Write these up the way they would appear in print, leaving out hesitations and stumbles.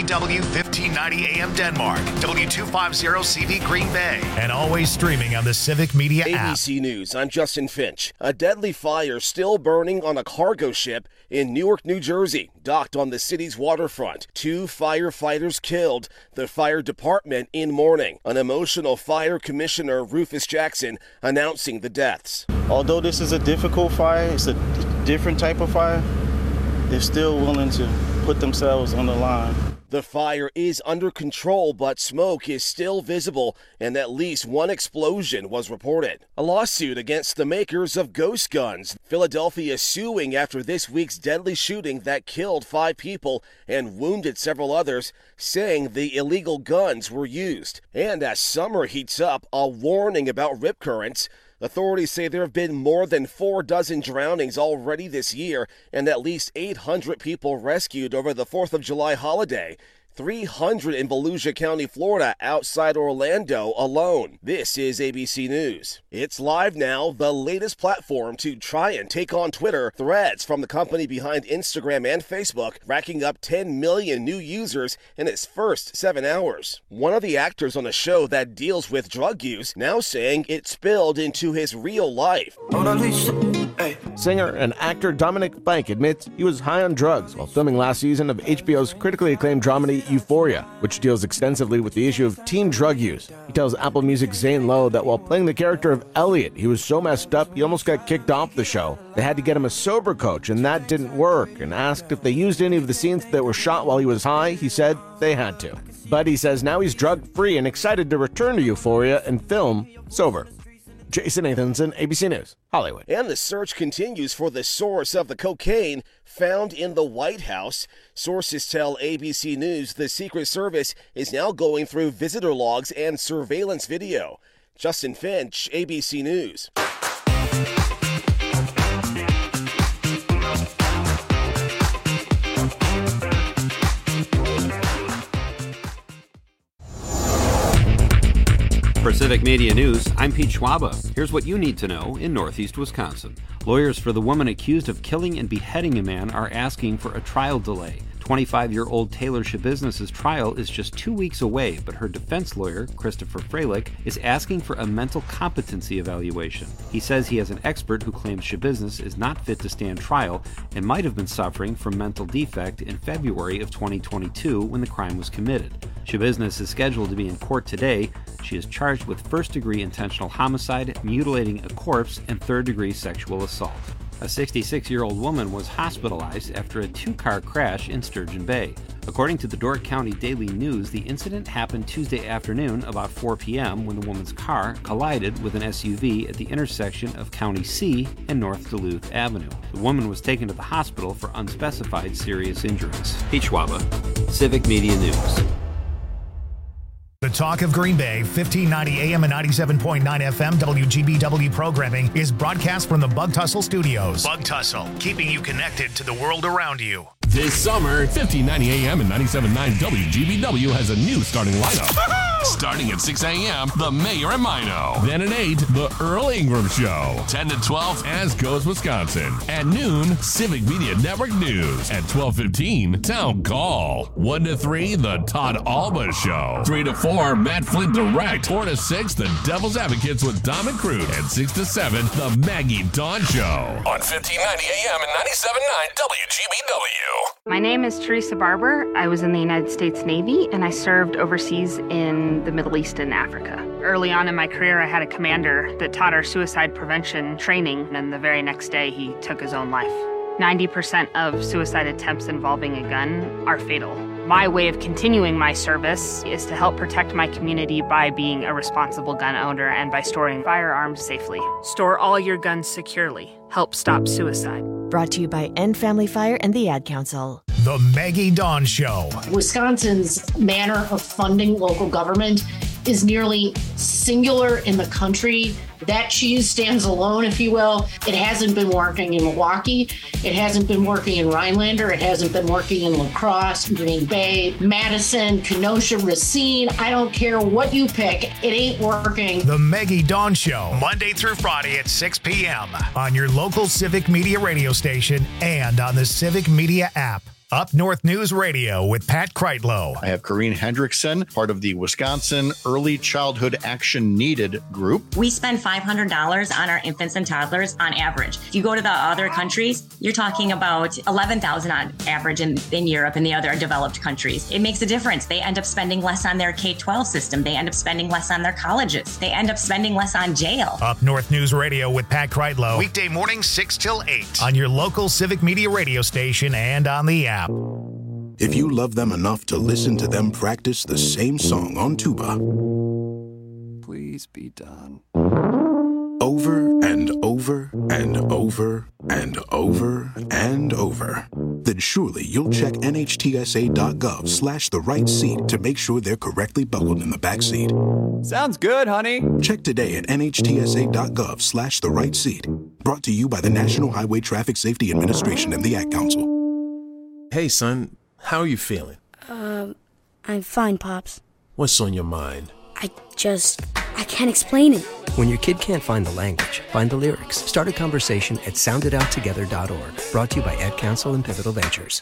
WGBW 1590 AM Denmark, W250CV Green Bay, and always streaming on the Civic Media app. ABC News, I'm Justin Finch. A deadly fire still burning on a cargo ship in Newark, New Jersey, docked on the city's waterfront. 2 firefighters killed. The fire department in mourning. An emotional fire commissioner, Rufus Jackson, announcing the deaths. Although this is a difficult fire, it's a different type of fire, they're still willing to put themselves on the line. The fire is under control, but smoke is still visible, and at least 1 explosion was reported. A lawsuit against the makers of ghost guns. Philadelphia suing after this week's deadly shooting that killed 5 people and wounded several others, saying the illegal guns were used. And as summer heats up, a warning about rip currents. Authorities say there have been more than 4 dozen drownings already this year and at least 800 people rescued over the 4th of July holiday. 300 in Volusia County, Florida, outside Orlando alone. This is ABC News. It's live now, the latest platform to try and take on Twitter. Threads, from the company behind Instagram and Facebook, racking up 10 million new users in its first 7 hours. One of the actors on a show that deals with drug use now saying it spilled into his real life. Singer and actor Dominic Fike admits he was high on drugs while filming last season of HBO's critically acclaimed dramedy Euphoria, which deals extensively with the issue of teen drug use. He tells Apple Music's Zane Lowe that while playing the character of Elliot, he was so messed up he almost got kicked off the show. They had to get him a sober coach, and that didn't work, and asked if they used any of the scenes that were shot while he was high. He said they had to. But he says now he's drug-free and excited to return to Euphoria and film sober. Jason Nathanson, ABC News, Hollywood. And the search continues for the source of the cocaine found in the White House. Sources tell ABC News the Secret Service is now going through visitor logs and surveillance video. Justin Finch, ABC News. For Civic Media News, I'm Pete Schwaba. Here's what you need to know in Northeast Wisconsin. Lawyers for the woman accused of killing and beheading a man are asking for a trial delay. 25-year-old Taylor Schabusiness's trial is just 2 weeks away, but her defense lawyer, Christopher Freilich, is asking for a mental competency evaluation. He says he has an expert who claims Schabusiness is not fit to stand trial and might have been suffering from mental defect in February of 2022 when the crime was committed. Schabusiness is scheduled to be in court today. She is charged with first-degree intentional homicide, mutilating a corpse, and third-degree sexual assault. A 66-year-old woman was hospitalized after a 2-car crash in Sturgeon Bay. According to the Door County Daily News, the incident happened Tuesday afternoon about 4 p.m. when the woman's car collided with an SUV at the intersection of County C and North Duluth Avenue. The woman was taken to the hospital for unspecified serious injuries. Pete Schwaba, Civic Media News. The Talk of Green Bay, 1590 AM and 97.9 FM WGBW programming is broadcast from the Bug Tussle Studios. Bug Tussle, keeping you connected to the world around you. This summer, 1590 AM and 97.9 WGBW has a new starting lineup. Starting at 6 a.m., The Mayor and Mino. Then at 8, The Earl Ingram Show. 10 to 12, As Goes Wisconsin. At noon, Civic Media Network News. At 12:15, Town Call. 1 to 3, The Todd Alba Show. 3 to 4, Matt Flint Direct. 4 to 6, The Devil's Advocates with Dom and Crude. And 6 to 7, The Maggie Dawn Show. On 1590 AM and 97.9 WGBW. My name is Teresa Barber. I was in the United States Navy, and I served overseas in the Middle East and Africa. Early on in my career, I had a commander that taught our suicide prevention training, and the very next day, he took his own life. 90% of suicide attempts involving a gun are fatal. My way of continuing my service is to help protect my community by being a responsible gun owner and by storing firearms safely. Store all your guns securely. Help stop suicide. Brought to you by End Family Fire and the Ad Council. The Maggie Dawn Show. Wisconsin's manner of funding local government is nearly singular in the country. That cheese stands alone, if you will. It hasn't been working in Milwaukee. It hasn't been working in Rhinelander. It hasn't been working in La Crosse, Green Bay, Madison, Kenosha, Racine. I don't care what you pick. It ain't working. The Maggie Dawn Show, Monday through Friday at 6 p.m. on your local Civic Media radio station and on the Civic Media app. Up North News Radio with Pat Kreitlow. I have Corrine Hendrickson, part of the Wisconsin Early Childhood Action Needed group. We spend $500 on our infants and toddlers on average. If you go to the other countries, you're talking about $11,000 on average in Europe and the other developed countries. It makes a difference. They end up spending less on their K-12 system. They end up spending less on their colleges. They end up spending less on jail. Up North News Radio with Pat Kreitlow. Weekday mornings 6 till 8 on your local Civic Media radio station and on the app. If you love them enough to listen to them practice the same song on tuba, please be done. Over and over and over and over and over, then surely you'll check NHTSA.gov/the right seat to make sure they're correctly buckled in the back seat. Sounds good, honey. Check today at NHTSA.gov/the right seat. Brought to you by the National Highway Traffic Safety Administration and the Ad Council. Hey, son, how are you feeling? I'm fine, Pops. What's on your mind? I can't explain it. When your kid can't find the language, find the lyrics. Start a conversation at sounditouttogether.org. Brought to you by Ad Council and Pivotal Ventures.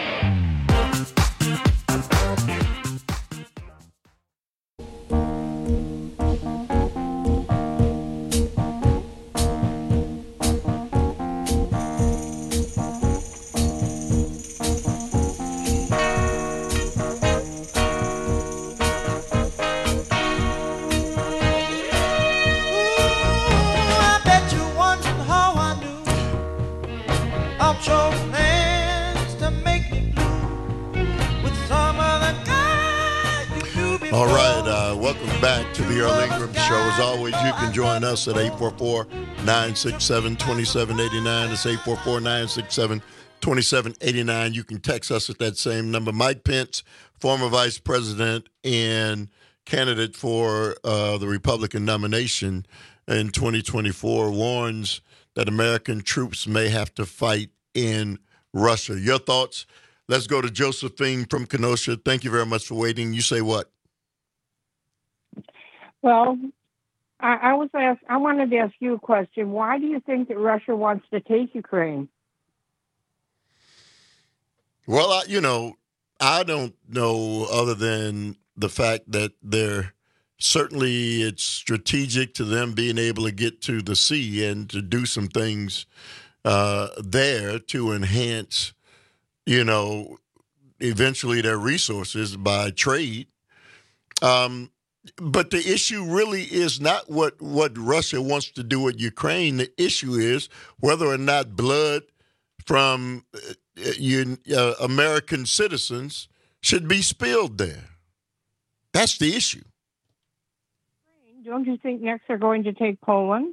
As always, you can join us at 844-967-2789. It's 844-967-2789. You can text us at that same number. Mike Pence, former vice president and candidate for the Republican nomination in 2024, warns that American troops may have to fight in Russia. Your thoughts? Let's go to Josephine from Kenosha. Thank you very much for waiting. You say what? Well, I wanted to ask you a question. Why do you think that Russia wants to take Ukraine? Well, I don't know other than the fact that certainly it's strategic to them being able to get to the sea and to do some things there to enhance, eventually their resources by trade. But the issue really is not what Russia wants to do with Ukraine. The issue is whether or not blood from American citizens should be spilled there. That's the issue. Don't you think next they're going to take Poland?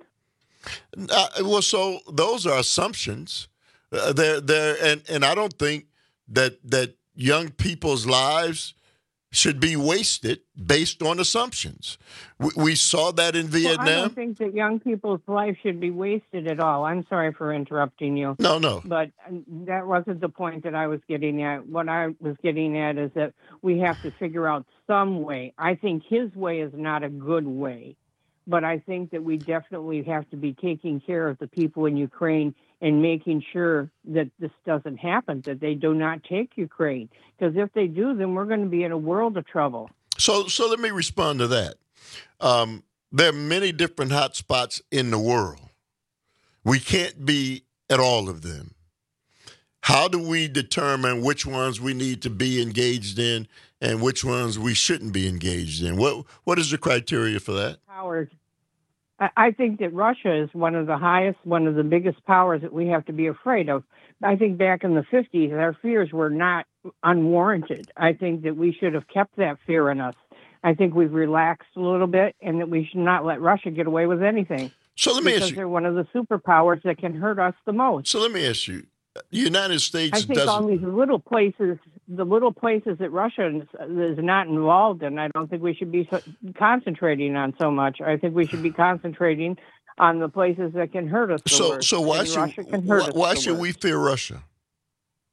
So those are assumptions. And I don't think that young people's lives should be wasted based on assumptions. We saw that in Vietnam. Well, I don't think that young people's life should be wasted at all. I'm sorry for interrupting you. No. But that wasn't the point that I was getting at. What I was getting at is that we have to figure out some way. I think his way is not a good way, but I think that we definitely have to be taking care of the people in Ukraine and making sure that this doesn't happen, that they do not take Ukraine. Because if they do, then we're going to be in a world of trouble. So let me respond to that. There are many different hot spots in the world. We can't be at all of them. How do we determine which ones we need to be engaged in and which ones we shouldn't be engaged in? What is the criteria for that? Powers. I think that Russia is one of the biggest powers that we have to be afraid of. I think back in the 50s, our fears were not unwarranted. I think that we should have kept that fear in us. I think we've relaxed a little bit and that we should not let Russia get away with anything. So let me ask you. Because they're one of the superpowers that can hurt us the most. So let me ask you. The United States I think all these little places that Russia is not involved in, I don't think we should be concentrating on so much. I think we should be concentrating on the places that can hurt us the worst. So why should we fear Russia?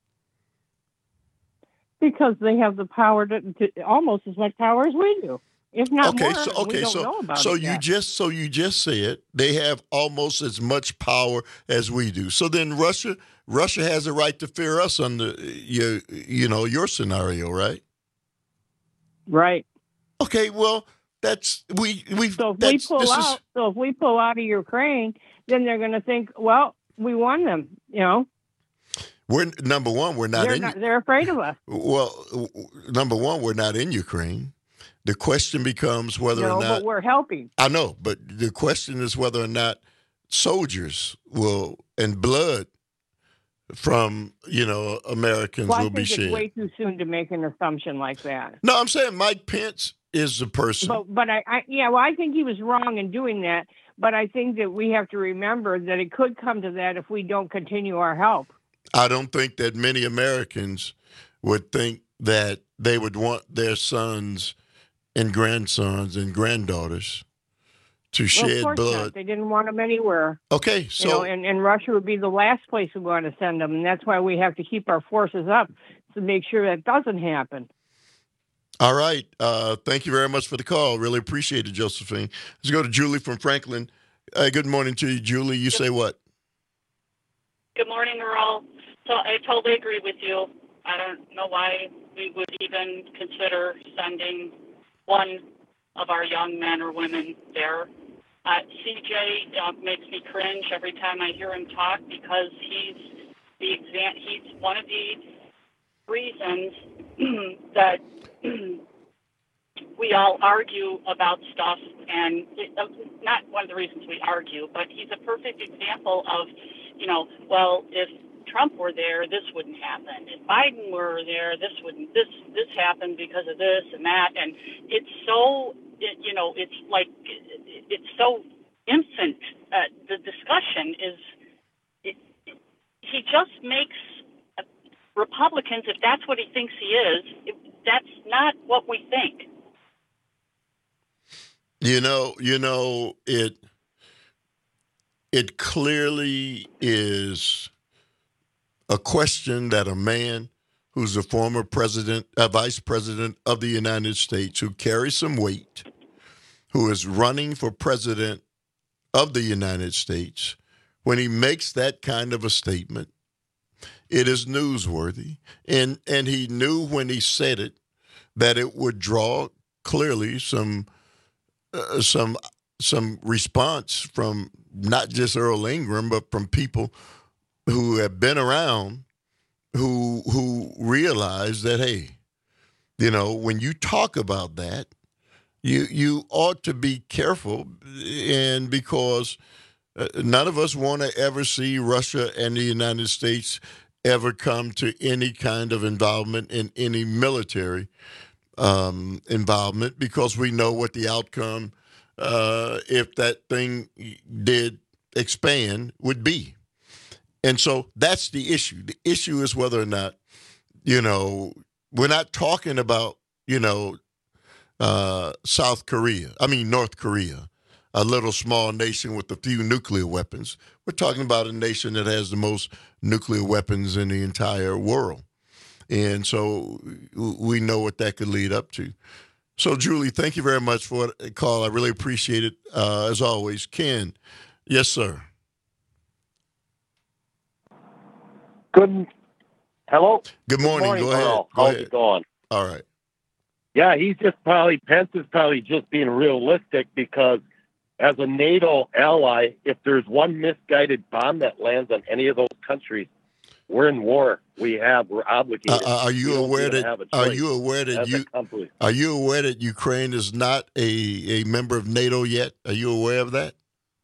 Because they have the power to almost as much power as we do. if not Okay, more. We don't know about it yet. you just said they have almost as much power as we do. So then Russia has a right to fear us under your scenario, right? Right. Okay, well, that's we. So if we pull out of Ukraine, then they're going to think, well, we won them. We're number one. We're not. They're afraid of us. Well, number one, we're not in Ukraine. The question becomes whether or not. But we're helping. I know, but the question is whether or not soldiers and blood from Americans will be shed. I think it's way too soon to make an assumption like that. No, I'm saying Mike Pence is the person. But I think he was wrong in doing that. But I think that we have to remember that it could come to that if we don't continue our help. I don't think that many Americans would think that they would want their sons and grandsons and granddaughters to shed of course blood. Not. They didn't want them anywhere. Okay, so and Russia would be the last place we want to send them, and that's why we have to keep our forces up to make sure that doesn't happen. All right. Thank you very much for the call. Really appreciate it, Josephine. Let's go to Julie from Franklin. Good morning to you, Julie. You say what? Good morning, Earl. So I totally agree with you. I don't know why we would even consider sending one of our young men or women there. CJ makes me cringe every time I hear him talk because he's one of the reasons that we all argue about stuff, and not one of the reasons we argue, but he's a perfect example of, well, if Trump were there, this wouldn't happen. If Biden were there, this happened because of this and that, and it's so, it's like, it's so infant. The discussion is, he just makes Republicans, if that's what he thinks he is, that's not what we think. It clearly is a question that a man who's a former vice president of the United States, who carries some weight, who is running for president of the United States, when he makes that kind of a statement, it is newsworthy. And he knew when he said it that it would draw clearly some response from not just Earl Ingram, but from people who have been around who realize that, hey, when you talk about that, you ought to be careful, and because none of us want to ever see Russia and the United States ever come to any kind of involvement in any military involvement, because we know what the outcome, if that thing did expand, would be. And so that's the issue. The issue is whether or not, we're not talking about, North Korea, a little small nation with a few nuclear weapons. We're talking about a nation that has the most nuclear weapons in the entire world. And so we know what that could lead up to. So, Julie, thank you very much for the call. I really appreciate it, as always. Ken, yes, sir. Hello? Good morning. Go ahead. How's it going? All right. Yeah, Pence is probably just being realistic, because as a NATO ally, if there's one misguided bomb that lands on any of those countries, we're in war. We're obligated. Are you aware that Ukraine is not a member of NATO yet? Are you aware of that?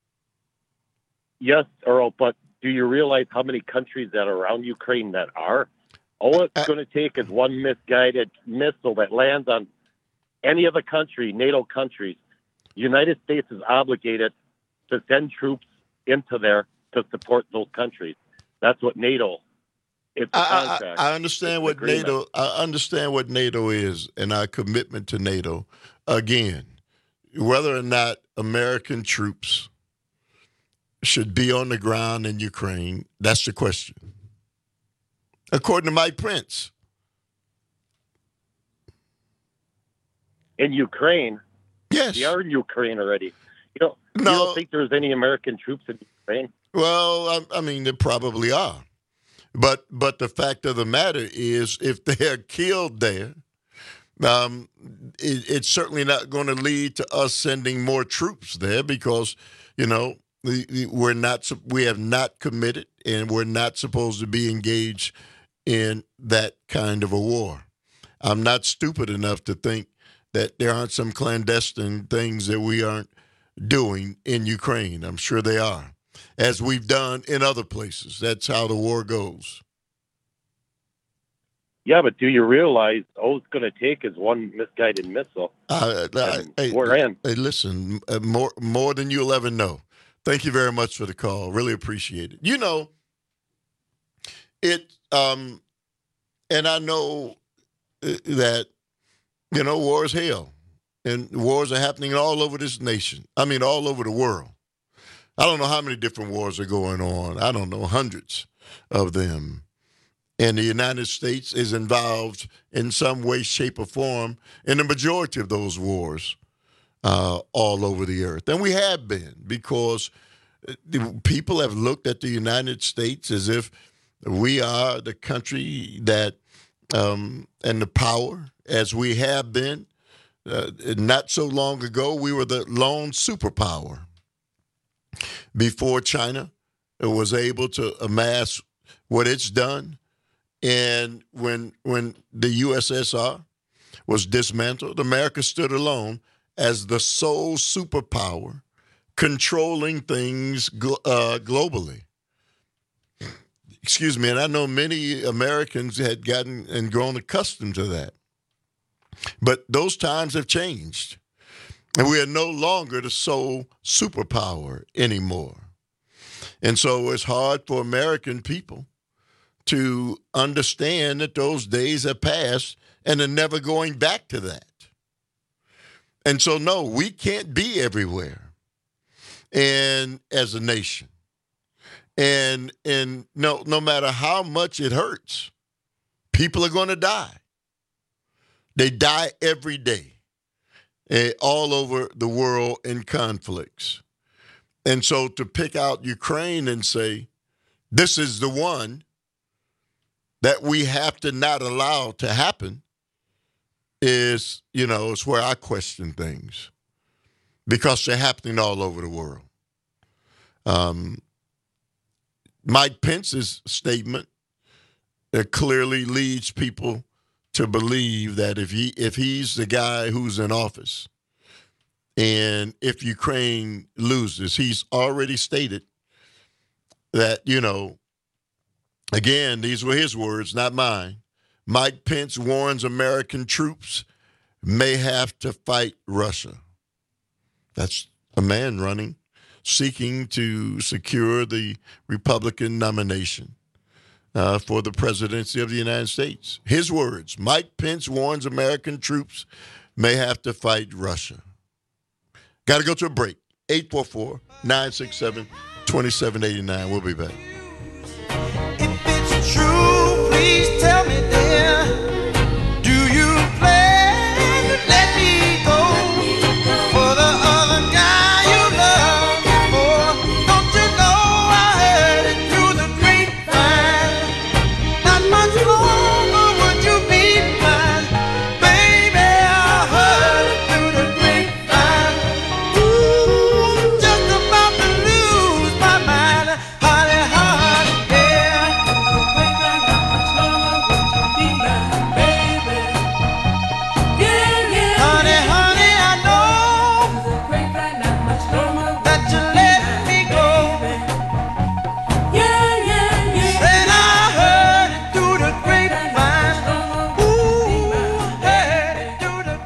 Yes, Earl, but do you realize how many countries that are around Ukraine that are? All it's going to take is one misguided missile that lands on any of the NATO countries. The United States is obligated to send troops into there to support those countries. That's what NATO. It's a contract. I understand what NATO. I understand what NATO is and our commitment to NATO. Again, whether or not American troops should be on the ground in Ukraine, that's the question. According to Mike Pence. In Ukraine, Yes. They are in Ukraine already. You don't think there's any American troops in Ukraine? Well, I mean, there probably are. But the fact of the matter is, if they are killed there, it's certainly not going to lead to us sending more troops there because, we have not committed and we're not supposed to be engaged in that kind of a war. I'm not stupid enough to think that there aren't some clandestine things that we aren't doing in Ukraine. I'm sure they are, as we've done in other places. That's how the war goes. Yeah, but do you realize all it's going to take is one misguided missile? We're in. Hey, listen, more than you'll ever know. Thank you very much for the call. Really appreciate it. And I know that, war is hell. And wars are happening all over this nation. I mean, all over the world. I don't know how many different wars are going on. I don't know, hundreds of them. And the United States is involved in some way, shape, or form in the majority of those wars all over the earth. And we have been, because people have looked at the United States as if we are the country that, and the power, as we have been. Not so long ago, we were the lone superpower. Before China was able to amass what it's done, and when the USSR was dismantled, America stood alone as the sole superpower controlling things globally. Excuse me, and I know many Americans had gotten and grown accustomed to that. But those times have changed, and we are no longer the sole superpower anymore. And so it's hard for American people to understand that those days have passed and are never going back to that. And so, no, we can't be everywhere and as a nation. And no matter how much it hurts, people are going to die. They die every day, all over the world in conflicts. And so to pick out Ukraine and say, this is the one that we have to not allow to happen is, it's where I question things, because they're happening all over the world. Mike Pence's statement clearly leads people to believe that if he's the guy who's in office, and if Ukraine loses, he's already stated that, again, these were his words, not mine. Mike Pence warns American troops may have to fight Russia. That's a man running, seeking to secure the Republican nomination for the presidency of the United States. His words, Mike Pence warns American troops may have to fight Russia. Got to go to a break. 844-967-2789. We'll be back. If it's true, please tell me, dear, do you plan to let me go for the other guy you love before? Don't you know I heard it through the grapevine? Not much longer would you be mine, baby. I heard it through the grapevine. Ooh, just about to lose my mind, honey, honey, yeah. Honey, honey, I know that you let me go. Said I heard it through the grapevine. Ooh, heard it through the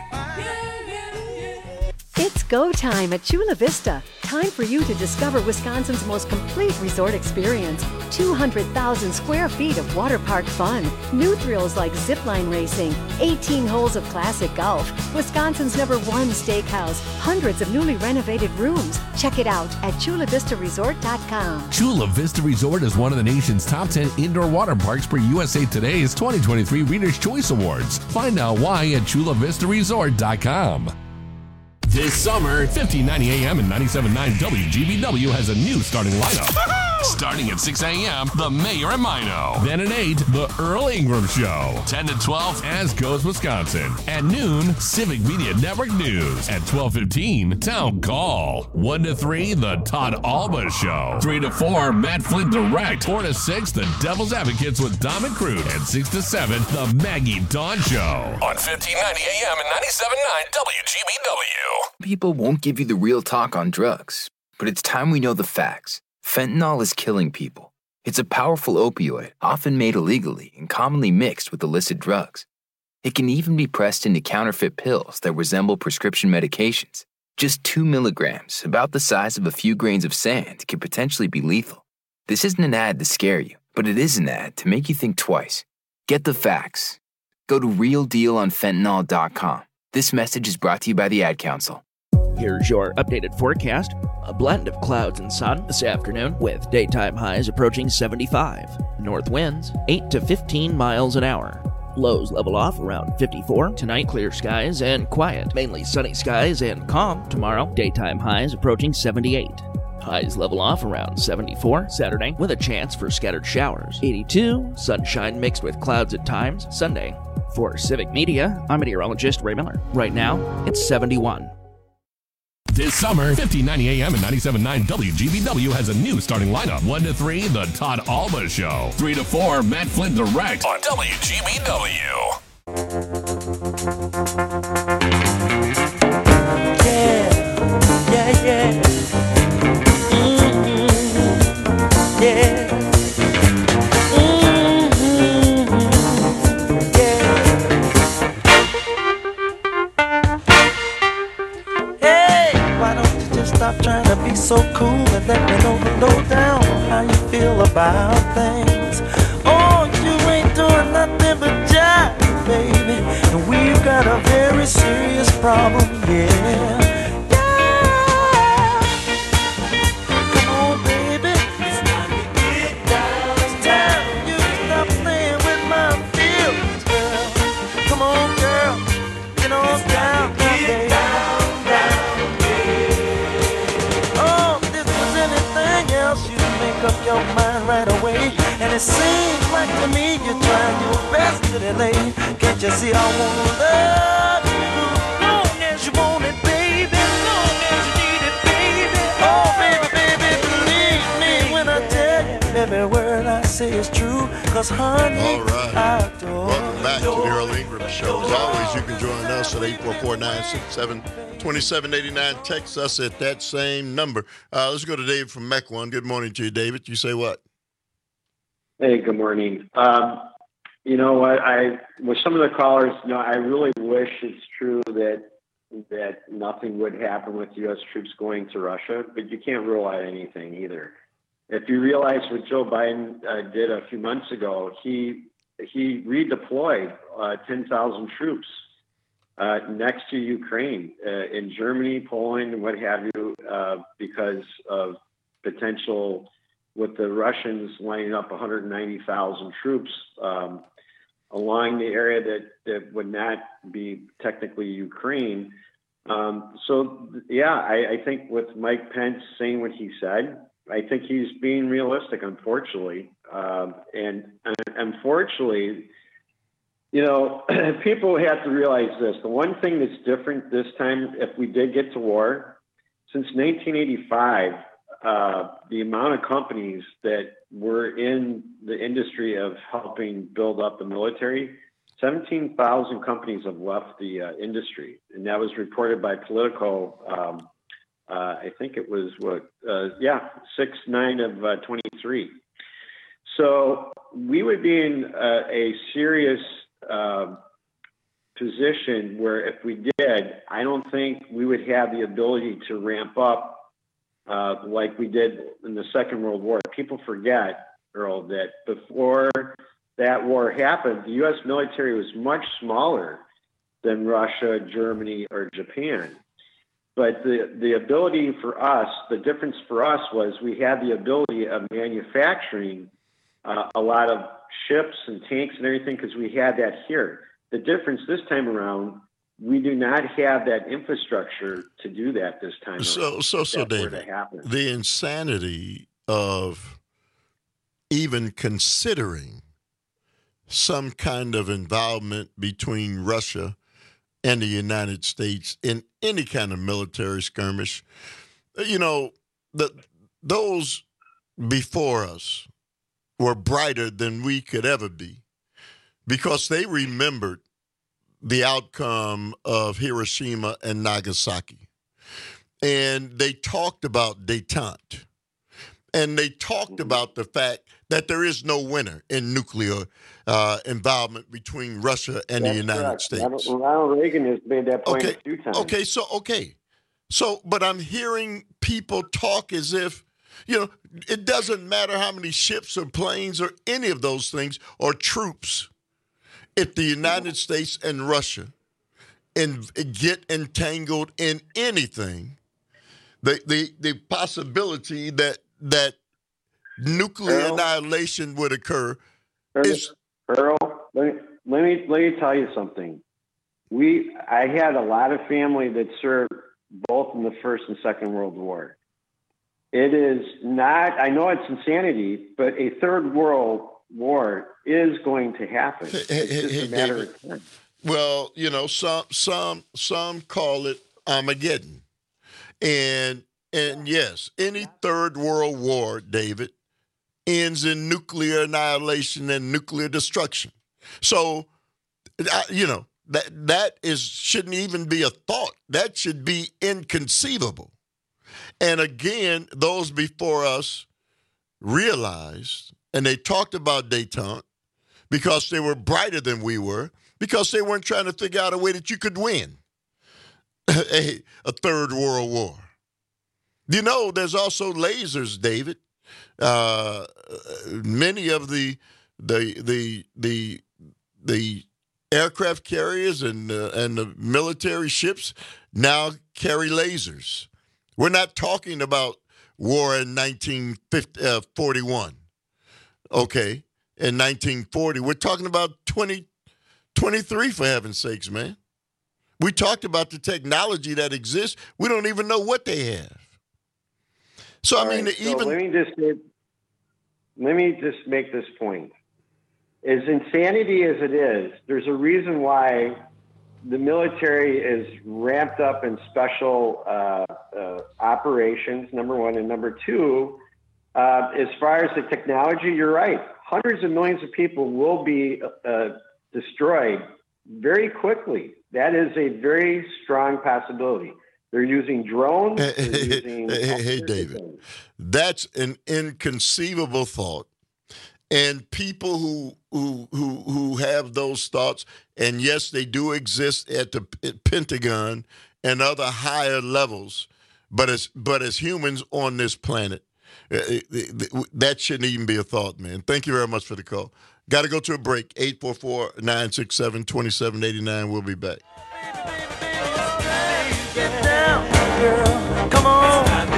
grapevine. It's go time at Chula Vista. Time for you to discover Wisconsin's most complete resort experience. 200,000 square feet of water park fun. New thrills like zipline racing, 18 holes of classic golf, Wisconsin's #1 steakhouse, hundreds of newly renovated rooms. Check it out at ChulaVistaResort.com. Chula Vista Resort is one of the nation's top 10 indoor water parks per USA Today's 2023 Reader's Choice Awards. Find out why at ChulaVistaResort.com. This summer, 1590 AM and 97.9 WGBW has a new starting lineup. Starting at 6 a.m., The Mayor and Mino. Then at 8, The Earl Ingram Show. 10 to 12, As Goes Wisconsin. At noon, Civic Media Network News. At 12:15, Town Call. 1 to 3, The Todd Alba Show. 3 to 4, Matt Flint Direct. 4 to 6, The Devil's Advocates with Dom and Crude. And 6 to 7, The Maggie Dawn Show. On 1590 AM and 97.9 WGBW. People won't give you the real talk on drugs, but it's time we know the facts. Fentanyl is killing people. It's a powerful opioid, often made illegally and commonly mixed with illicit drugs. It can even be pressed into counterfeit pills that resemble prescription medications. Just 2 milligrams, about the size of a few grains of sand, can potentially be lethal. This isn't an ad to scare you, but it is an ad to make you think twice. Get the facts. Go to realdealonfentanyl.com. This message is brought to you by the Ad Council. Here's your updated forecast. A blend of clouds and sun this afternoon with daytime highs approaching 75. North winds 8 to 15 miles an hour. Lows level off around 54. Tonight, clear skies and quiet. Mainly sunny skies and calm. Tomorrow, daytime highs approaching 78. Highs level off around 74. Saturday, with a chance for scattered showers. 82. Sunshine mixed with clouds at times. Sunday. For Civic Media, I'm meteorologist Ray Miller. Right now, it's 71. This summer, 1590 AM and 97.9 WGBW has a new starting lineup. 1 to 3, The Todd Alba Show. 3 to 4, Matt Flint Direct on WGBW. Yeah. Mm-hmm. Yeah. Stop trying to be so cool and let me know the lowdown how you feel about things. Oh, you ain't doing nothing but jive, baby. And we've got a very serious problem, yeah. Come on, baby. It's time to get down. It's time you to stop playing with my feelings, girl. Come on, girl. Get on down, baby. Up your mind right away, and it seems like to me you're trying your best to delay. Can't you see I wanna love you long as you want it, baby, long as you need it, baby. Oh, baby, believe me when I tell you every word I say is true, 'cause honey, all right. I adore. Welcome back to the Earl Ingram Show. As always, you can join us at 844-967-2789. Text us at that same number. Let's go to David from Mequon. Good morning to you, David. You say what? Hey, good morning. You know what? With some of the callers, I really wish it's true that nothing would happen with U.S. troops going to Russia, but you can't rule out anything either. If you realize what Joe Biden did a few months ago, he redeployed 10,000 troops next to Ukraine in Germany, Poland, and what have you, because of potential with the Russians lining up 190,000 troops along the area that would not be technically Ukraine. I think with Mike Pence saying what he said, I think he's being realistic, unfortunately. And unfortunately, people have to realize this. The one thing that's different this time, if we did get to war, since 1985, the amount of companies that were in the industry of helping build up the military, 17,000 companies have left the industry. And that was reported by Politico. I think it was 6/9 of 23. So we would be in a serious position where if we did, I don't think we would have the ability to ramp up like we did in the Second World War. People forget, Earl, that before that war happened, the U.S. military was much smaller than Russia, Germany, or Japan. But the ability for us, the difference for us was we had the ability of manufacturing a lot of ships and tanks and everything because we had that here. The difference this time around, we do not have that infrastructure to do that this time. So David, the insanity of even considering some kind of involvement between Russia and the United States in any kind of military skirmish, those before us were brighter than we could ever be because they remembered the outcome of Hiroshima and Nagasaki. And they talked about détente. And they talked about the fact that there is no winner in nuclear involvement between Russia and the United States. Ronald Reagan has made that point a few times. So, but I'm hearing people talk as if, it doesn't matter how many ships or planes or any of those things or troops, if the United States and Russia get entangled in anything, the possibility that nuclear annihilation would occur is. Earl, let me tell you something. I had a lot of family that served both in the First and Second World War. It is not. I know it's insanity, but a third world war is going to happen. It's just a matter of time. Well, some call it Armageddon, and yes, any third world war, David, ends in nuclear annihilation and nuclear destruction. So, that shouldn't even be a thought. That should be inconceivable. And again, those before us realized, and they talked about détente because they were brighter than we were, because they weren't trying to figure out a way that you could win a third world war. There's also lasers, David. Many of the aircraft carriers and the military ships now carry lasers. We're not talking about war in 1941. Okay, in 1940, we're talking about 2023 for heaven's sakes, man. We talked about the technology that exists. We don't even know what they have. So let me just make this point. As insanity as it is, there's a reason why the military is ramped up in special operations, number one. And number two, as far as the technology, you're right. Hundreds of millions of people will be destroyed very quickly. That is a very strong possibility. They're using drones. Hey, David, that's an inconceivable thought. And people who have those thoughts, and yes, they do exist at the Pentagon and other higher levels, but as humans on this planet, that shouldn't even be a thought, man. Thank you very much for the call. Got to go to a break. 844-967-2789. We'll be back. Get down, girl. Come on.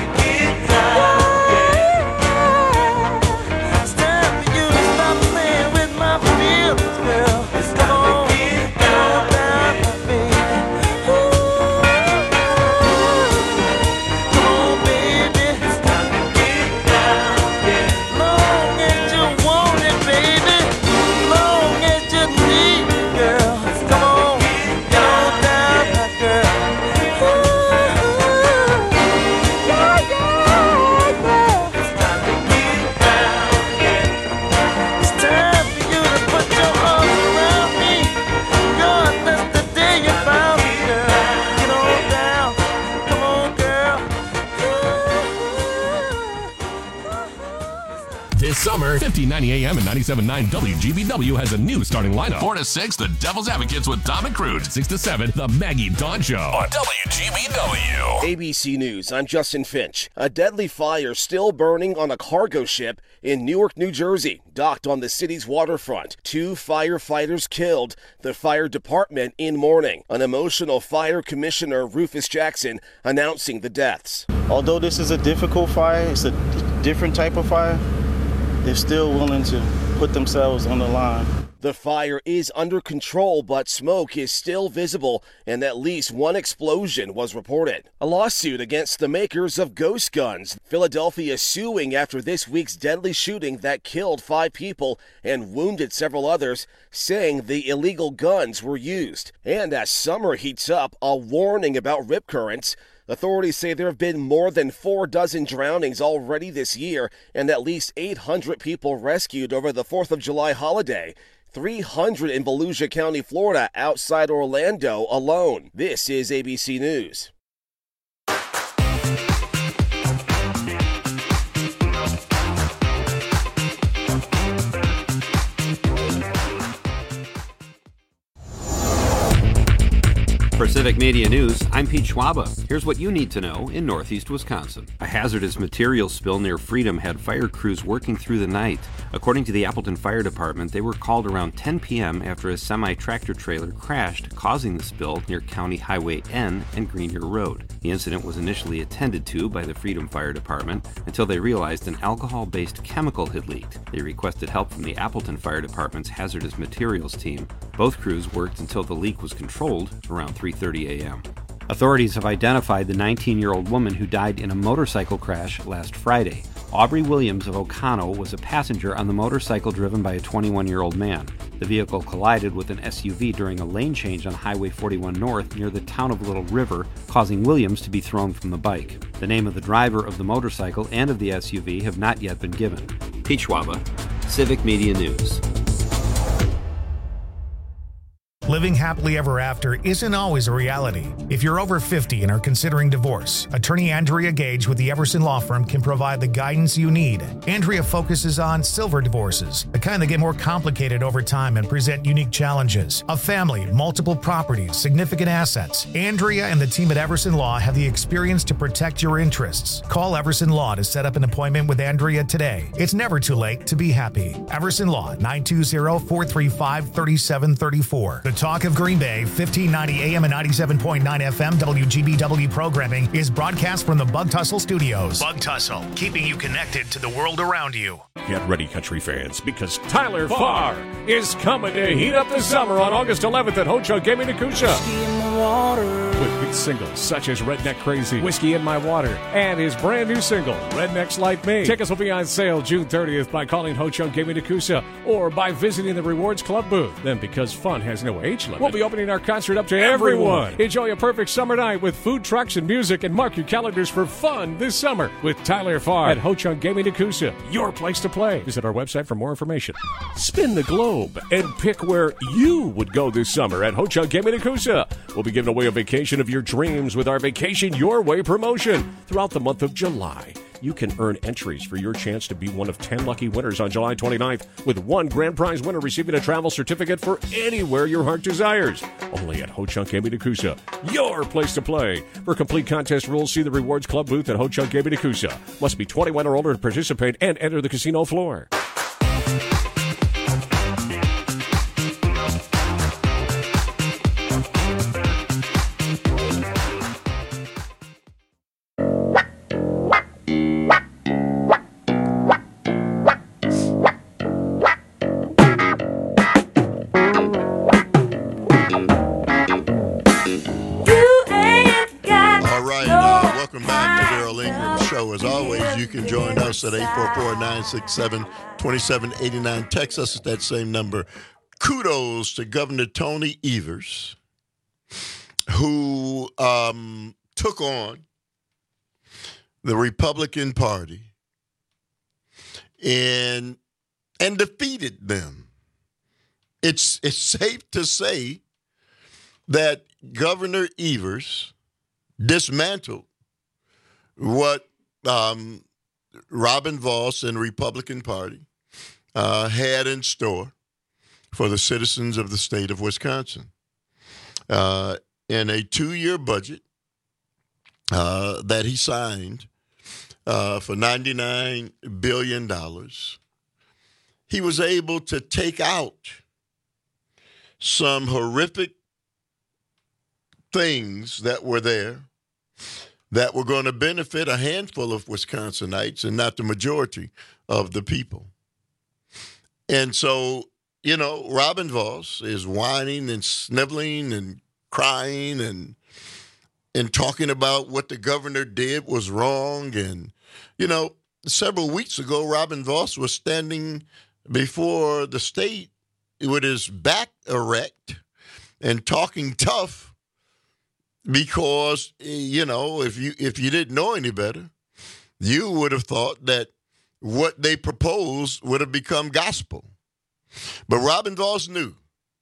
Summer, 1590 AM and 97.9 WGBW has a new starting lineup. 4 to 6, The Devil's Advocates with Dom and Crude. 6 to 7, The Maggie Dawn Show on WGBW. ABC News, I'm Justin Finch. A deadly fire still burning on a cargo ship in Newark, New Jersey, docked on the city's waterfront. 2 firefighters killed. The fire department in mourning. An emotional fire commissioner, Rufus Jackson, announcing the deaths. Although this is a difficult fire, it's a different type of fire. They're still willing to put themselves on the line. The fire is under control, but smoke is still visible, and at least one explosion was reported. A lawsuit against the makers of ghost guns. Philadelphia suing after this week's deadly shooting that killed 5 people and wounded several others, saying the illegal guns were used. And as summer heats up, a warning about rip currents. Authorities say there have been more than 4 dozen drownings already this year and at least 800 people rescued over the 4th of July holiday. 300 in Volusia County, Florida, outside Orlando alone. This is ABC News. For Civic Media News, I'm Pete Schwaba. Here's what you need to know in northeast Wisconsin. A hazardous materials spill near Freedom had fire crews working through the night. According to the Appleton Fire Department, they were called around 10 p.m. after a semi-tractor trailer crashed, causing the spill near County Highway N and Greenier Road. The incident was initially attended to by the Freedom Fire Department until they realized an alcohol-based chemical had leaked. They requested help from the Appleton Fire Department's hazardous materials team. Both crews worked until the leak was controlled around 3:30 a.m. Authorities have identified the 19-year-old woman who died in a motorcycle crash last Friday. Aubrey Williams of Ocano was a passenger on the motorcycle driven by a 21-year-old man. The vehicle collided with an SUV during a lane change on Highway 41 North near the town of Little River, causing Williams to be thrown from the bike. The name of the driver of the motorcycle and of the SUV have not yet been given. Pete Schwaba, Civic Media News. Living happily ever after isn't always a reality. If you're over 50 and are considering divorce, attorney Andrea Gage with the Everson Law Firm can provide the guidance you need. Andrea focuses on silver divorces, the kind that get more complicated over time and present unique challenges. A family, multiple properties, significant assets. Andrea and the team at Everson Law have the experience to protect your interests. Call Everson Law to set up an appointment with Andrea today. It's never too late to be happy. Everson Law, 920-435-3734. The Talk of Green Bay, 1590 AM and 97.9 FM WGBW programming is broadcast from the Bug Tussle Studios. Bug Tussle, keeping you connected to the world around you. Get ready, country fans, because Tyler Farr is coming to heat up the summer on August 11th at Ho-Chunk Gaming Nakusha. With hit singles such as Redneck Crazy, Whiskey in My Water, and his brand new single, Rednecks Like Me. Tickets will be on sale June 30th by calling Ho-Chunk Gaming Nakusha or by visiting the Rewards Club booth. Then, because fun has no age limit, we'll be opening our concert up to everyone. Enjoy a perfect summer night with food trucks and music, and mark your calendars for fun this summer with Tyler Farr at Ho-Chunk Gaming Nakusha, your place to play. Visit our website for more information. Spin the globe and pick where you would go this summer at Ho-Chunk Gaming Nakusha. We'll be giving away a vacation of your dreams with our Vacation Your Way promotion throughout the month of July. You can earn entries for your chance to be one of 10 lucky winners on July 29th, with one grand prize winner receiving a travel certificate for anywhere your heart desires. Only at Ho-Chunk Gaming Nakusha, your place to play. For complete contest rules, see the Rewards Club booth at Ho-Chunk Gaming Nakusha. Must be 21 or older to participate and enter the casino floor. As always, you can join us at 844-967-2789. Text us at that same number. Kudos to Governor Tony Evers, who took on the Republican Party and defeated them. It's safe to say that Governor Evers dismantled what Robin Vos and the Republican Party had in store for the citizens of the state of Wisconsin. In a 2-year budget that he signed for $99 billion, he was able to take out some horrific things that were there that were going to benefit a handful of Wisconsinites and not the majority of the people. And so Robin Vos is whining and sniveling and crying and talking about what the governor did was wrong. And, several weeks ago, Robin Vos was standing before the state with his back erect and talking tough because, if you didn't know any better, you would have thought that what they proposed would have become gospel. But Robin Vos knew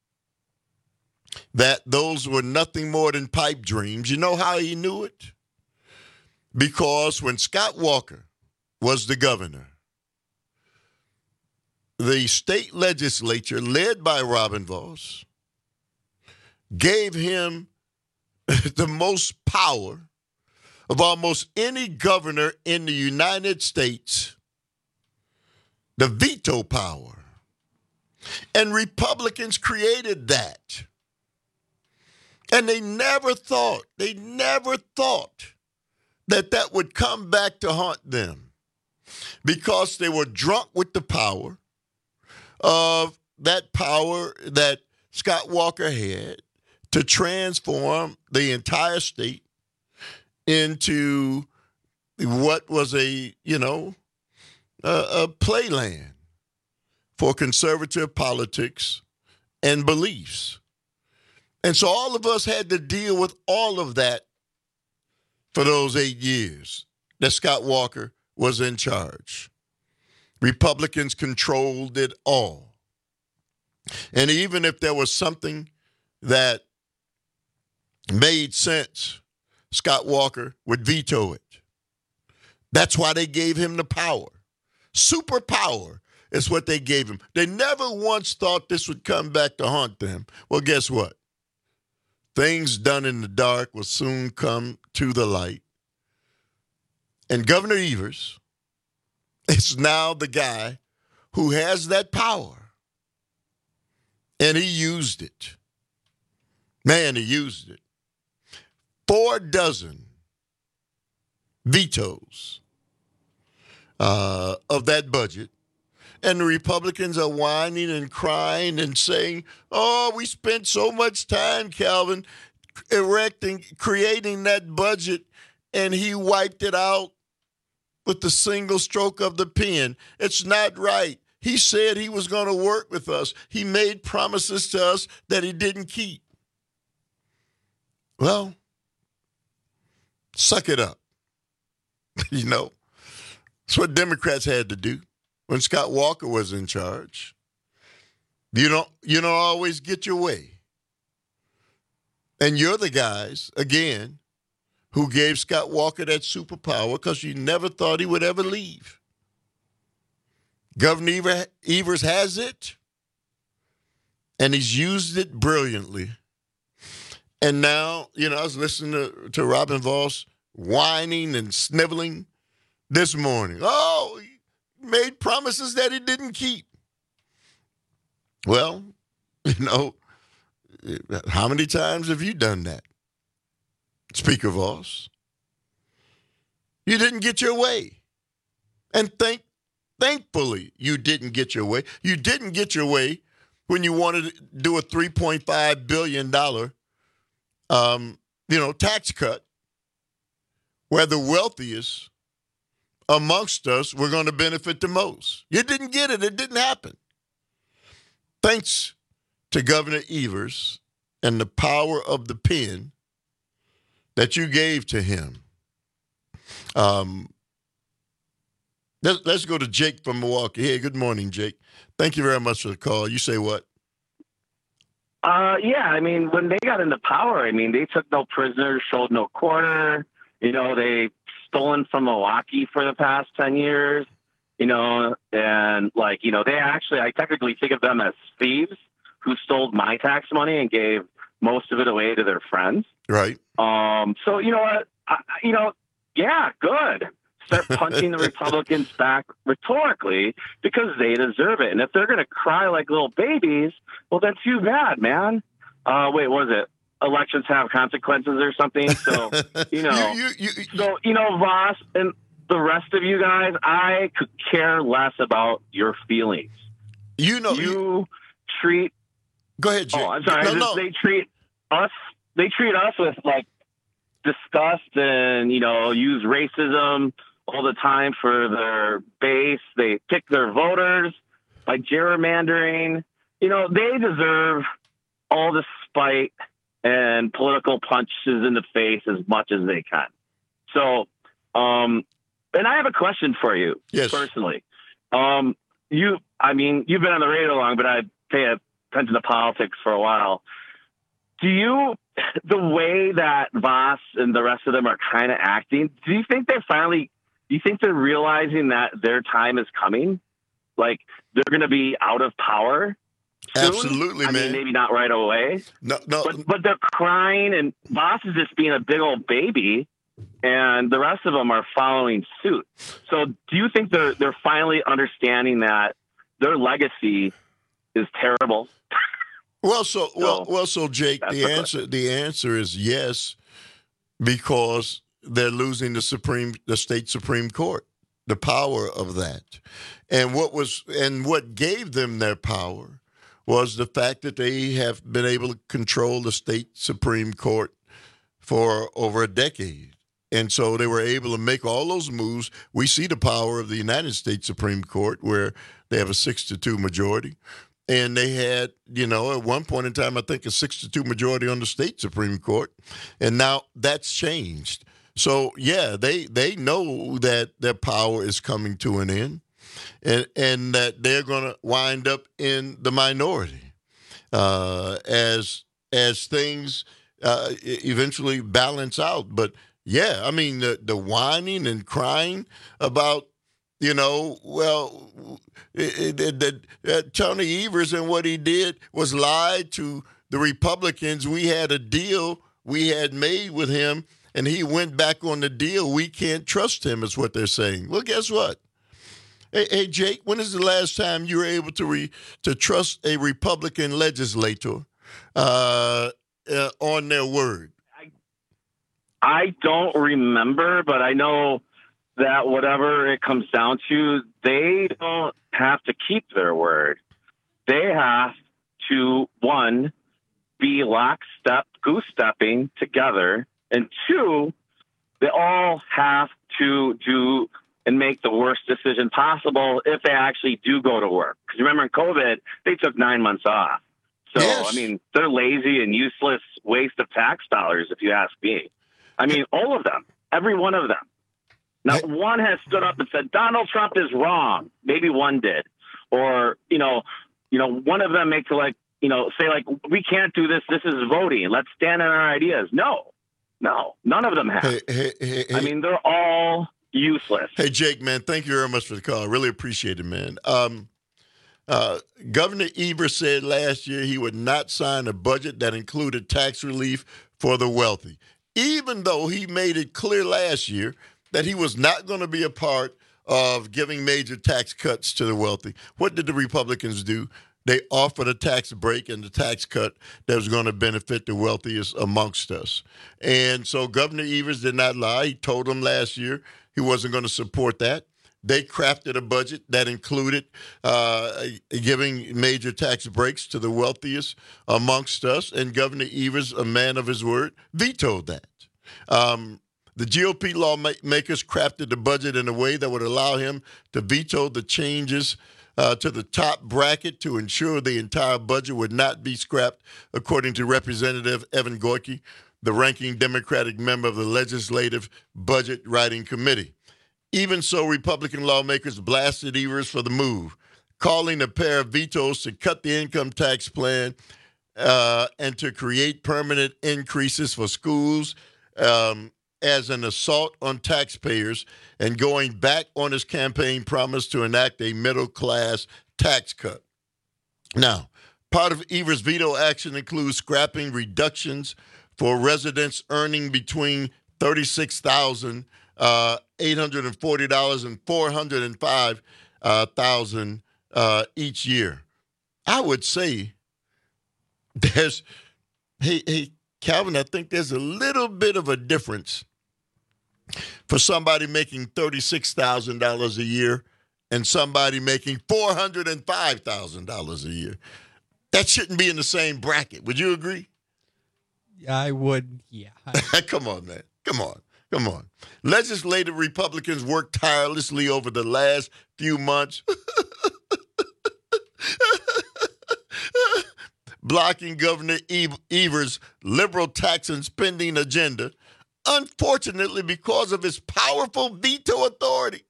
that those were nothing more than pipe dreams. You know how he knew it? Because when Scott Walker was the governor, the state legislature, led by Robin Vos, gave him the most power of almost any governor in the United States, the veto power. And Republicans created that. And they never thought that would come back to haunt them because they were drunk with the power of that power that Scott Walker had to transform the entire state into what was a playland for conservative politics and beliefs. And so all of us had to deal with all of that for those 8 years that Scott Walker was in charge. Republicans controlled it all. And even if there was something that made sense, Scott Walker would veto it. That's why they gave him the power. Superpower is what they gave him. They never once thought this would come back to haunt them. Well, guess what? Things done in the dark will soon come to the light. And Governor Evers is now the guy who has that power. And he used it. Man, he used it. 4 dozen vetoes of that budget. And the Republicans are whining and crying and saying, oh, we spent so much time, Calvin, creating that budget, and he wiped it out with the single stroke of the pen. It's not right. He said he was going to work with us. He made promises to us that he didn't keep. Well, suck it up. That's what Democrats had to do when Scott Walker was in charge. You don't always get your way. And you're the guys, again, who gave Scott Walker that superpower because you never thought he would ever leave. Governor Evers has it, and he's used it brilliantly. And now, I was listening to Robin Vos whining and sniveling this morning. Oh, he made promises that he didn't keep. Well, how many times have you done that, Speaker Vos? You didn't get your way. And thankfully, you didn't get your way. You didn't get your way when you wanted to do a $3.5 billion tax cut where the wealthiest amongst us were going to benefit the most. You didn't get it. It didn't happen. Thanks to Governor Evers and the power of the pen that you gave to him. Let's go to Jake from Milwaukee. Hey, good morning, Jake. Thank you very much for the call. You say what? When they got into power, they took no prisoners, showed no quarter. They stolen from Milwaukee for the past 10 years, they actually, I technically think of them as thieves who stole my tax money and gave most of it away to their friends. Right. So you know what, good. Start punching the Republicans back rhetorically because they deserve it. And if they're going to cry like little babies, well, then too bad, man. What is it? Elections have consequences or something. So, Voss and the rest of you guys, I could care less about your feelings. You treat. Go ahead, Jake. Oh, I'm sorry. No. They treat us with like disgust and, use racism all the time for their base. They pick their voters by gerrymandering. They deserve all the spite and political punches in the face as much as they can. So, and I have a question for you. Yes. Personally. You've been on the radio long, but I pay attention to politics for a while. The way that Vos and the rest of them are kind of acting, do you think they're realizing that their time is coming? Like they're going to be out of power soon? Absolutely, man. I mean, maybe not right away. No. But they're crying, and Vos is just being a big old baby, and the rest of them are following suit. So do you think they're finally understanding that their legacy is terrible? So Jake, the answer is yes, because they're losing the state Supreme Court, the power of that. And what gave them their power was the fact that they have been able to control the state Supreme Court for over a decade. And so they were able to make all those moves. We see the power of the United States Supreme Court, where they have a 6-2 majority. And they had, at one point in time, I think a 6-2 majority on the state Supreme Court. And now that's changed. So, yeah, they know that their power is coming to an end and that they're going to wind up in the minority as things eventually balance out. But, yeah, I mean, the whining and crying about, Tony Evers and what he did was lie to the Republicans. We had a deal we had made with him, and he went back on the deal. We can't trust him, is what they're saying. Well, guess what? Hey, Jake, when is the last time you were able to trust a Republican legislator on their word? I don't remember, but I know that whatever it comes down to, they don't have to keep their word. They have to, one, be lockstep, goose-stepping together, and two, they all have to do and make the worst decision possible if they actually do go to work. Because remember, in COVID, they took 9 months off. So, yes. I mean, they're lazy and useless waste of tax dollars, if you ask me. I mean, all of them, every one of them. Not one has stood up and said, Donald Trump is wrong. Maybe one did. Or, one of them makes say we can't do this. This is voting. Let's stand on our ideas. No, none of them have. Hey. I mean, they're all useless. Hey, Jake, man, thank you very much for the call. I really appreciate it, man. Governor Evers said last year he would not sign a budget that included tax relief for the wealthy, even though he made it clear last year that he was not going to be a part of giving major tax cuts to the wealthy. What did the Republicans do? They offered a tax break and a tax cut that was going to benefit the wealthiest amongst us. And so Governor Evers did not lie. He told them last year he wasn't going to support that. They crafted a budget that included giving major tax breaks to the wealthiest amongst us, and Governor Evers, a man of his word, vetoed that. The GOP lawmakers crafted the budget in a way that would allow him to veto the changes to the top bracket to ensure the entire budget would not be scrapped, according to Representative Evan Gorky, the ranking Democratic member of the Legislative Budget Writing Committee. Even so, Republican lawmakers blasted Evers for the move, calling a pair of vetoes to cut the income tax plan and to create permanent increases for schools as an assault on taxpayers, and going back on his campaign promise to enact a middle-class tax cut. Now, part of Evers' veto action includes scrapping reductions for residents earning between $36,840 and $405,000 each year. I would say there's, hey, Calvin, I think there's a little bit of a difference for somebody making $36,000 a year and somebody making $405,000 a year. That shouldn't be in the same bracket. Would you agree? I would, yeah. Come on, man. Come on. Legislative Republicans worked tirelessly over the last few months blocking Governor Evers' liberal tax and spending agenda, unfortunately because of his powerful veto authority.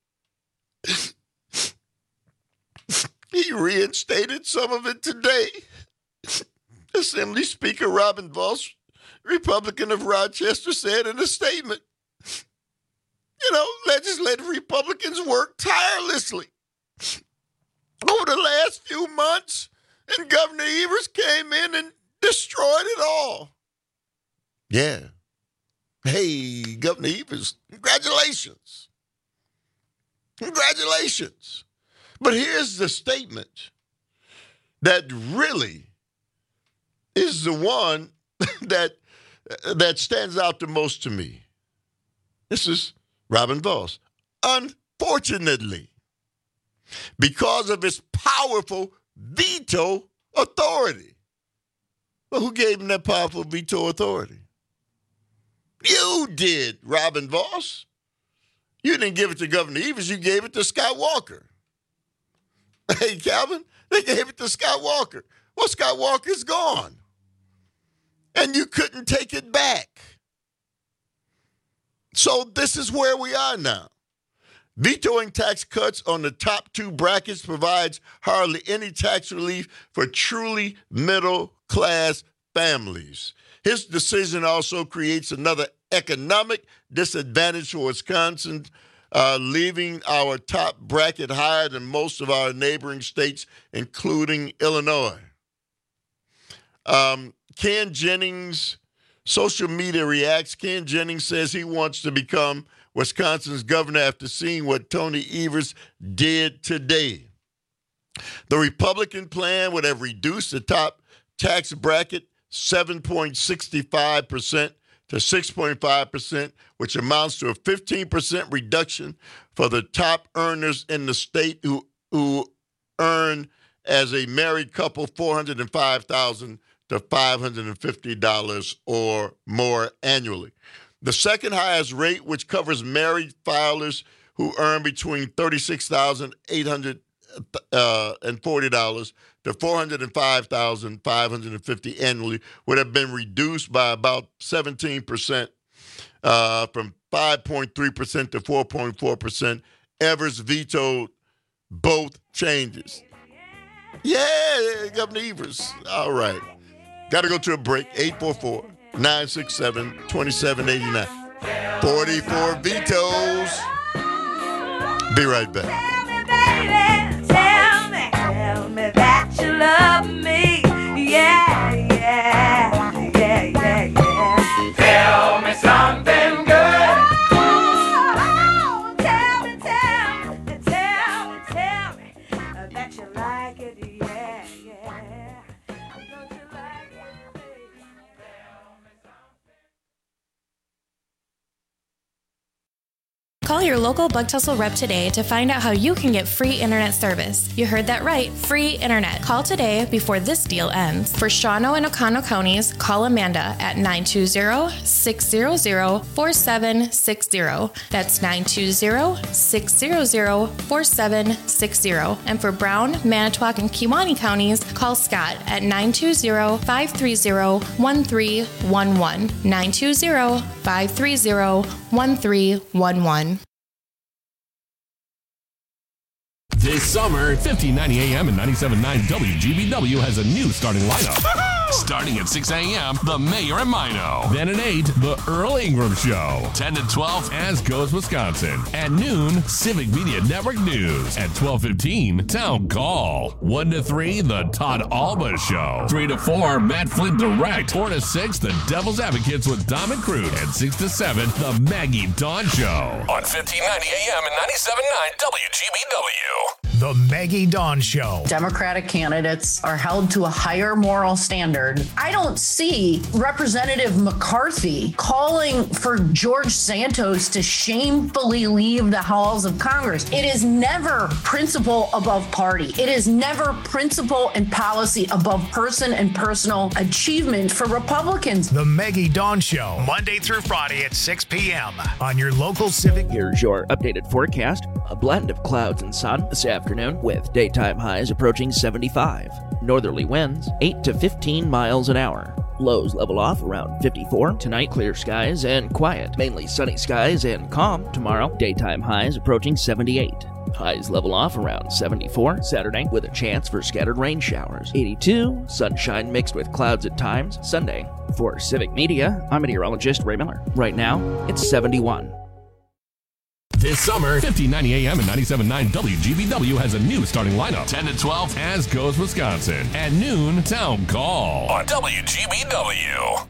He reinstated some of it today. Assembly Speaker Robin Vos, Republican of Rochester, said in a statement, legislative Republicans worked tirelessly over the last few months, and Governor Evers came in and destroyed it all. Yeah. Hey, Governor Evers, congratulations. Congratulations. But here's the statement that really is the one that stands out the most to me. This is Robin Vos. Unfortunately, because of his powerful veto authority. Well, who gave him that powerful veto authority? You did, Robin Vos. You didn't give it to Governor Evers. You gave it to Scott Walker. Hey, Calvin, they gave it to Scott Walker. Well, Scott Walker's gone. And you couldn't take it back. So this is where we are now. Vetoing tax cuts on the top two brackets provides hardly any tax relief for truly middle-class families. His decision also creates another economic disadvantage for Wisconsin, leaving our top bracket higher than most of our neighboring states, including Illinois. Ken Jennings, social media reacts. Ken Jennings says he wants to become Wisconsin's governor after seeing what Tony Evers did today. The Republican plan would have reduced the top tax bracket 7.65% to 6.5%, which amounts to a 15% reduction for the top earners in the state who earn as a married couple $405,000 to $550 or more annually. The second highest rate, which covers married filers who earn between $36,840 to $405,550 annually, would have been reduced by about 17%, from 5.3% to 4.4%. Evers vetoed both changes. Yeah, Governor Evers. All right. Got to go to a break. 844-967-2789. 44 vetoes. Be right back. Tell me that you love me. Yeah, yeah, yeah, yeah, yeah. Tell me something good. Oh, tell me that you like it. Yeah, yeah. Don't you like it, baby? Tell me something. Call your local Bug Tussle rep today to find out how you can get free internet service. You heard that right, free internet. Call today before this deal ends. For Shawano and Oconto counties, call Amanda at 920-600-4760. That's 920-600-4760. And for Brown, Manitowoc, and Kewaunee counties, call Scott at 920-530-1311. 920-530-1311. This summer, 1590 AM and 97.9 WGBW has a new starting lineup. Starting at 6 a.m., The Mayor and Mino. Then at 8, The Earl Ingram Show. 10 to 12, As Goes Wisconsin. At noon, Civic Media Network News. At 12:15, Town Call. 1 to 3, The Todd Alba Show. 3 to 4, Matt Flint Direct. 4 to 6, The Devil's Advocates with Dom and Crude. And 6 to 7, The Maggie Dawn Show. On 1590 AM and 97.9 WGBW. The Maggie Dawn Show. Democratic candidates are held to a higher moral standard. I don't see Representative McCarthy calling for George Santos to shamefully leave the halls of Congress. It is never principle above party. It is never principle and policy above person and personal achievement for Republicans. The Maggie Dawn Show, Monday through Friday at 6 p.m. on your local civic. Here's your updated forecast. A blend of clouds and sun this afternoon with daytime highs approaching 75. Northerly winds 8 to 15 miles an hour. Lows level off around 54. Tonight, clear skies and quiet. Mainly sunny skies and calm. Tomorrow, daytime highs approaching 78. Highs level off around 74. Saturday, with a chance for scattered rain showers. 82. Sunshine mixed with clouds at times. Sunday. For Civic Media, I'm meteorologist Ray Miller. Right now, it's 71. This summer, 1590 AM and 97.9 WGBW has a new starting lineup. 10 to 12, As Goes Wisconsin. At noon, Town Call on WGBW.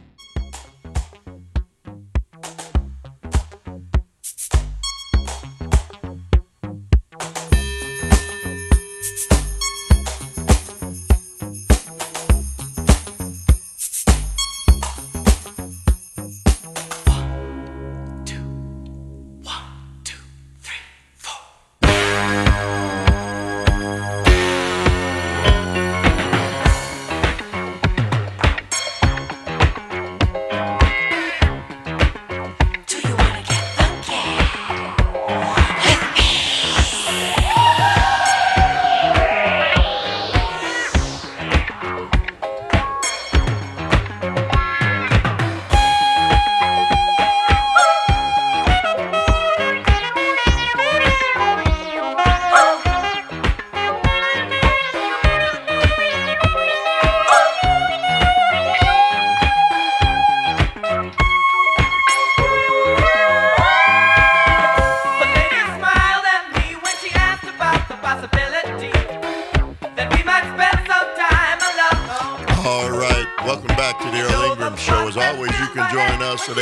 At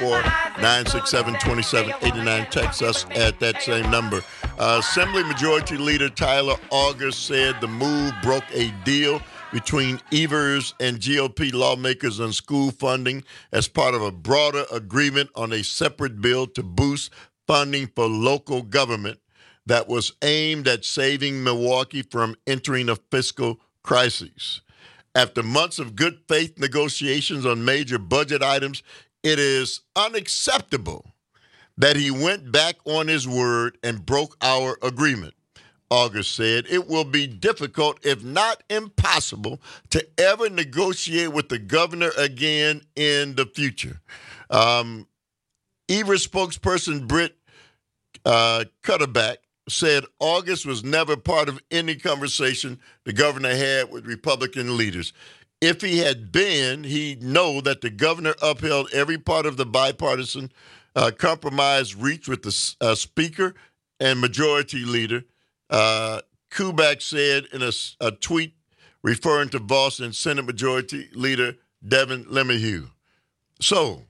844-967-2789. Text us at that same number. Assembly Majority Leader Tyler August said the move broke a deal between Evers and GOP lawmakers on school funding as part of a broader agreement on a separate bill to boost funding for local government that was aimed at saving Milwaukee from entering a fiscal crisis. After months of good faith negotiations on major budget items, it is unacceptable that he went back on his word and broke our agreement. August said it will be difficult, if not impossible, to ever negotiate with the governor again in the future. Evers spokesperson Britt Cutterback said August was never part of any conversation the governor had with Republican leaders. If he had been, he'd know that the governor upheld every part of the bipartisan compromise reached with the speaker and majority leader. Kubak said in a tweet referring to Boston Senate Majority Leader Devin LeMahieu. So,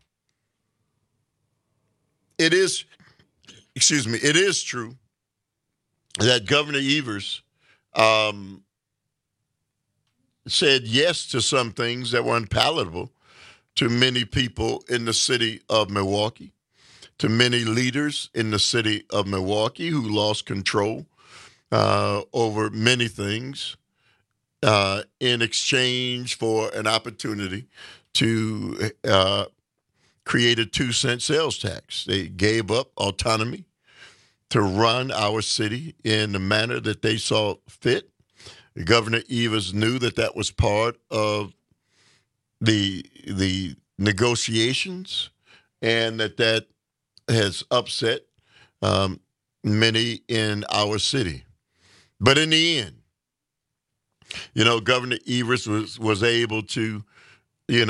it is true that Governor Evers said yes to some things that were unpalatable to many people in the city of Milwaukee, to many leaders in the city of Milwaukee who lost control over many things in exchange for an opportunity to create a 2-cent sales tax. They gave up autonomy to run our city in the manner that they saw fit. Governor Evers knew that that was part of the negotiations, and that has upset many in our city. But in the end, Governor Evers was able to, he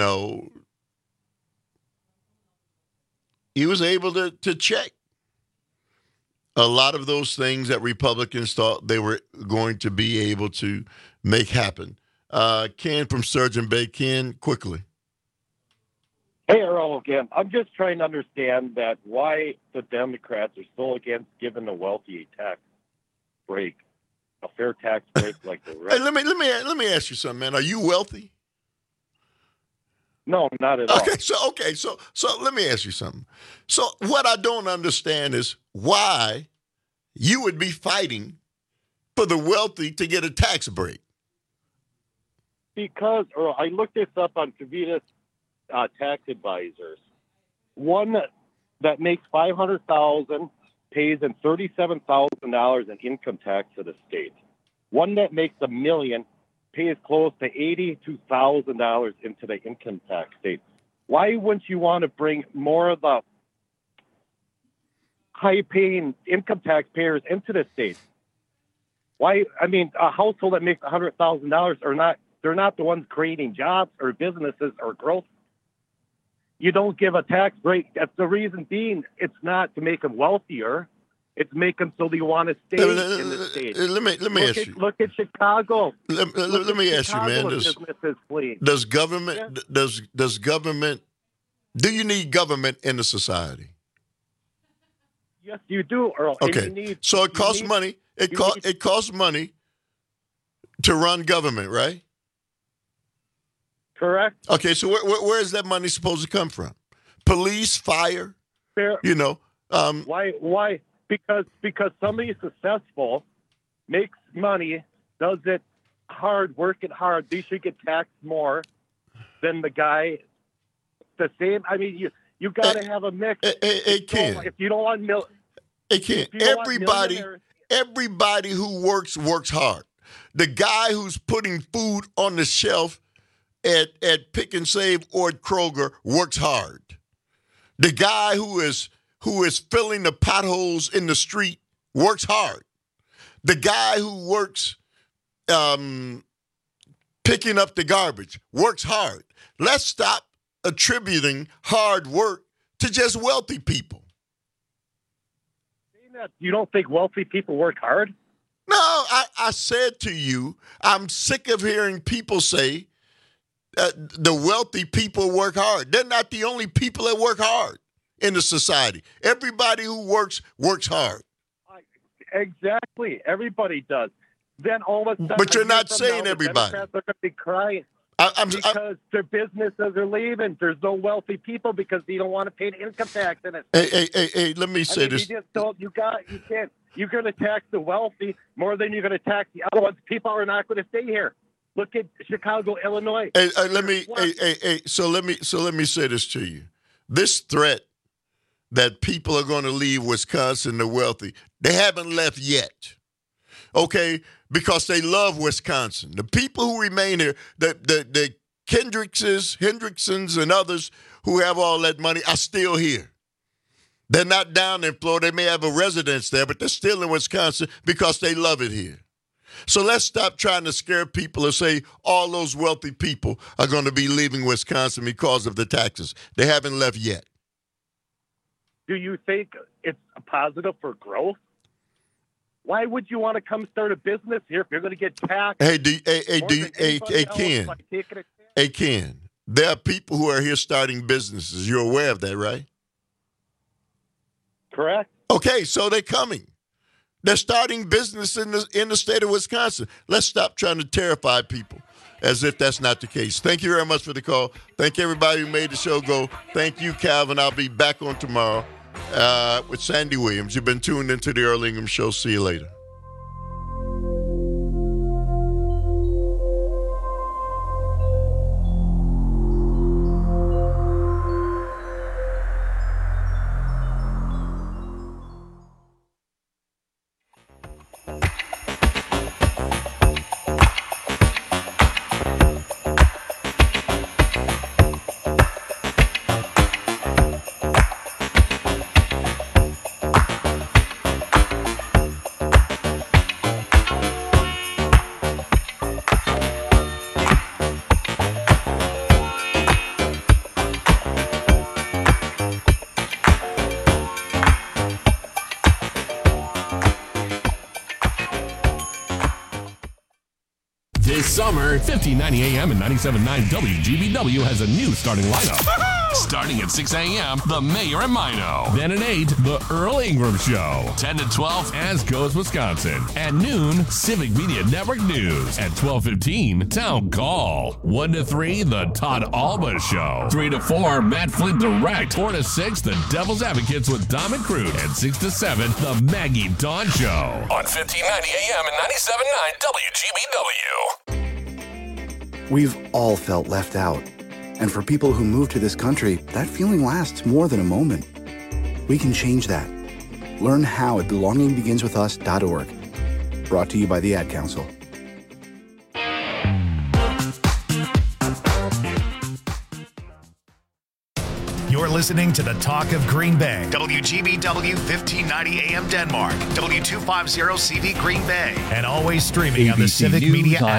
was able to check a lot of those things that Republicans thought they were going to be able to make happen. Ken from Sturgeon Bay. Ken, quickly. Hey, Earl, again. I'm just trying to understand that why the Democrats are so against giving the wealthy a tax break. a fair tax break like the rest. Hey, let me ask you something, man. Are you wealthy? No, not at all. So let me ask you something. So what I don't understand is why you would be fighting for the wealthy to get a tax break. Because, Earl, I looked this up on Kavita's tax advisors. One that makes $500,000 pays in $37,000 in income tax to the state. One that makes $1 million pays close to $82,000 into the income tax state. Why wouldn't you want to bring more of the high-paying income taxpayers into the state? Why? I mean, a household that makes $100,000 are not. They're not the ones creating jobs or businesses or growth. You don't give a tax break. That's the reason being. It's not to make them wealthier. It's make them so they want to stay in the state. Let me ask you. Look at Chicago. Let me ask you, man. Does government? Do you need government in the society? Yes, you do, Earl. Okay. So it costs money. It costs money to run government, right? Correct. Okay, so where is that money supposed to come from? Police, fire, Fair. you know. Why? Because somebody successful makes money, does it hard, work it hard. They should get taxed more than the guy. The same. I mean, you got to have a mix. If you don't want it can't. Everybody who works hard. The guy who's putting food on the shelf at Pick and Save or at Kroger works hard. The guy who is filling the potholes in the street works hard. The guy who works picking up the garbage works hard. Let's stop attributing hard work to just wealthy people. You don't think wealthy people work hard? No, I said to you, I'm sick of hearing people say the wealthy people work hard. They're not the only people that work hard in the society. Everybody who works hard. Exactly. Everybody does. Then all of a sudden, but you're not saying everybody. Democrats are going to be crying because their businesses are leaving. There's no wealthy people because they don't want to pay the income tax in it. Hey, let me say this. You just don't. You can't. You're going to tax the wealthy more than you're going to tax the other ones. People are not going to stay here. Look at Chicago, Illinois. So let me say this to you. This threat that people are going to leave Wisconsin, the wealthy, they haven't left yet. Okay, because they love Wisconsin. The people who remain here, the Hendricksons and others who have all that money are still here. They're not down in Florida. They may have a residence there, but they're still in Wisconsin because they love it here. So let's stop trying to scare people and say all those wealthy people are going to be leaving Wisconsin because of the taxes. They haven't left yet. Do you think it's a positive for growth? Why would you want to come start a business here if you're going to get taxed? Ken, there are people who are here starting businesses. You're aware of that, right? Correct. Okay, so they're coming. They're starting business in the state of Wisconsin. Let's stop trying to terrify people as if that's not the case. Thank you very much for the call. Thank everybody who made the show go. Thank you, Calvin. I'll be back on tomorrow with Sandy Williams. You've been tuned into the Earl Ingram Show. See you later. This summer, 1590 AM and 97.9 WGBW has a new starting lineup. Starting at 6 a.m., The Mayor and Mino. Then at 8, The Earl Ingram Show. 10 to 12, As Goes Wisconsin. At noon, Civic Media Network News. At 12:15, Town Call. 1 to 3, The Todd Alba Show. 3 to 4, Matt Flint Direct. 4 to 6, The Devil's Advocates with Dom and Crude. And 6 to 7, The Maggie Dawn Show. On 1590 AM and 97.9 WGBW. We've all felt left out. And for people who move to this country, that feeling lasts more than a moment. We can change that. Learn how at belongingbeginswithus.org. Brought to you by the Ad Council. You're listening to the Talk of Green Bay. WGBW 1590 AM Denmark. W250 CV Green Bay. And always streaming on the ABC Civic News Media app.